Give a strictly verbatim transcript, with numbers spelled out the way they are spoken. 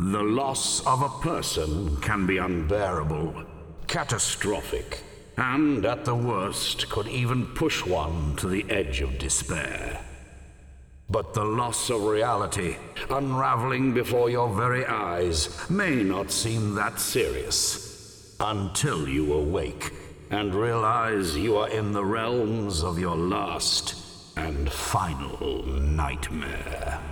The loss of a person can be unbearable, catastrophic, and at the worst could even push one to the edge of despair. But the loss of reality, unraveling before your very eyes, may not seem that serious until you awake and realize you are in the realms of your last and final nightmare.